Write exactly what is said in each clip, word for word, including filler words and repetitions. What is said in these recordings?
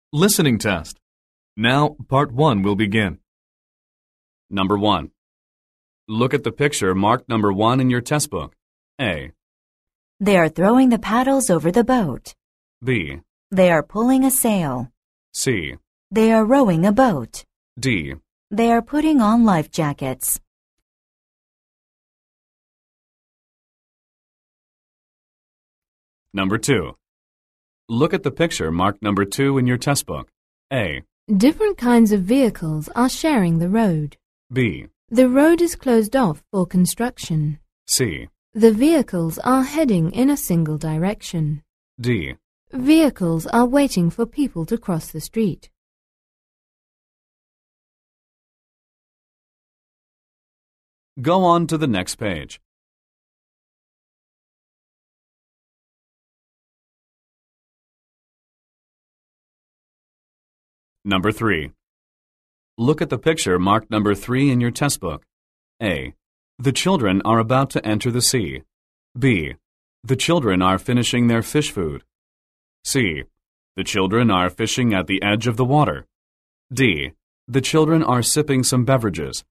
Listening test. Now, part one will begin. Number one. Look at the picture marked number one in your test book. A. They are throwing the paddles over the boat. B. They are pulling a sail. C. They are rowing a boat. D. They are putting on life jackets. Number two. Look at the picture marked number two in your test book. A. Different kinds of vehicles are sharing the road. B. The road is closed off for construction. C. The vehicles are heading in a single direction. D. Vehicles are waiting for people to cross the street. Go on to the next page. Number three. Look at the picture marked number three in your test book. A. The children are about to enter the sea. B. The children are finishing their fish food. C. The children are fishing at the edge of the water. D. The children are sipping some beverages.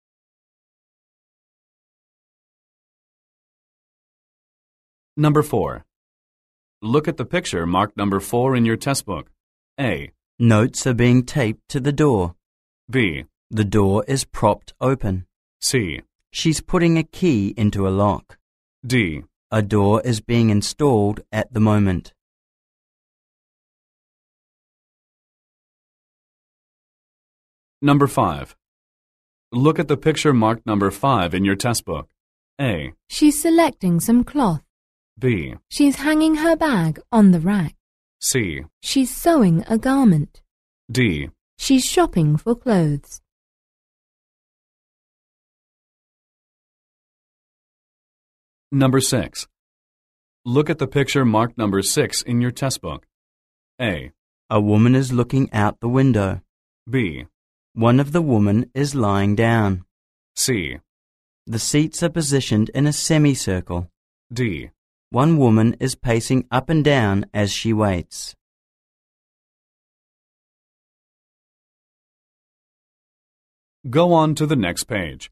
Number four. Look at the picture marked number four in your test book. A. Notes are being taped to the door. B. The door is propped open. C. She's putting a key into a lock. D. A door is being installed at the moment. Number five. Look at the picture marked number five in your test book. A. She's selecting some cloth. B. She's hanging her bag on the rack. C. She's sewing a garment. D. She's shopping for clothes. Number six. Look at the picture marked number six in your test book. A. A woman is looking out the window. B. One of the women is lying down. C. The seats are positioned in a semicircle. D. One woman is pacing up and down as she waits. Go on to the next page.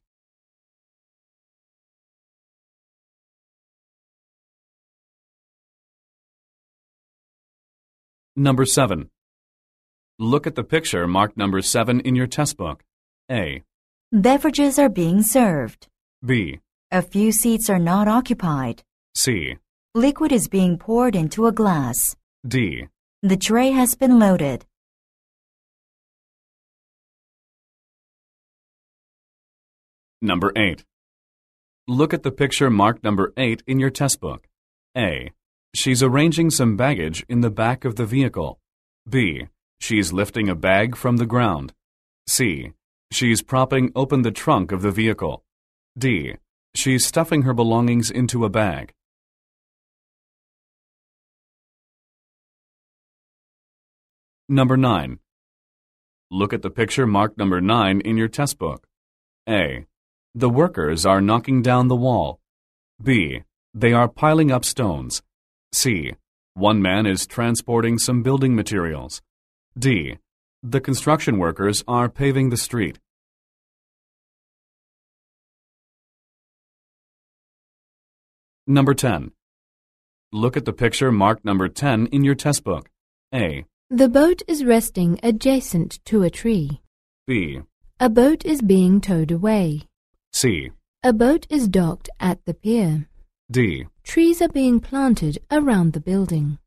Number seven. Look at the picture marked number seven in your test book. A. Beverages are being served. B. A few seats are not occupied. C. Liquid is being poured into a glass. D. The tray has been loaded. Number eight. Look at the picture marked number eight in your test book. A. She's arranging some baggage in the back of the vehicle. B. She's lifting a bag from the ground. C. She's propping open the trunk of the vehicle. D. She's stuffing her belongings into a bag. Number nine. Look at the picture marked number nine in your test book. A. The workers are knocking down the wall. B. They are piling up stones. C. One man is transporting some building materials. D. The construction workers are paving the street. Number ten. Look at the picture marked number ten in your test book. A. The boat is resting adjacent to a tree. B. A boat is being towed away. C. A boat is docked at the pier. D. Trees are being planted around the building.